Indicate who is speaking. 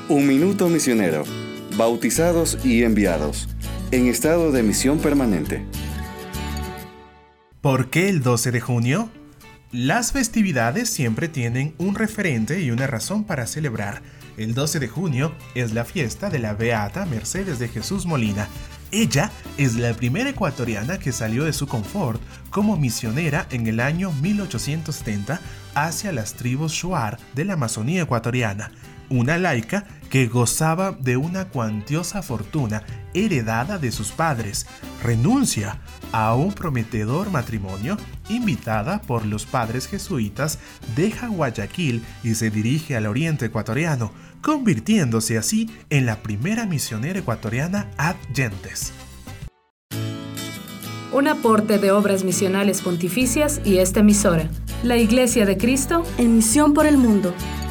Speaker 1: Un minuto misionero. Bautizados y enviados. En estado de misión permanente.
Speaker 2: ¿Por qué el 12 de junio? Las festividades siempre tienen un referente y una razón para celebrar. El 12 de junio es la fiesta de la beata Mercedes de Jesús Molina. Ella es la primera ecuatoriana que salió de su confort como misionera en el año 1870 hacia las tribus Shuar de la Amazonía ecuatoriana. Una laica que gozaba de una cuantiosa fortuna heredada de sus padres, renuncia a un prometedor matrimonio, invitada por los padres jesuitas, deja Guayaquil y se dirige al oriente ecuatoriano, convirtiéndose así en la primera misionera ecuatoriana ad gentes.
Speaker 3: Un aporte de Obras Misionales Pontificias y esta emisora, la Iglesia de Cristo,
Speaker 4: en misión por el mundo.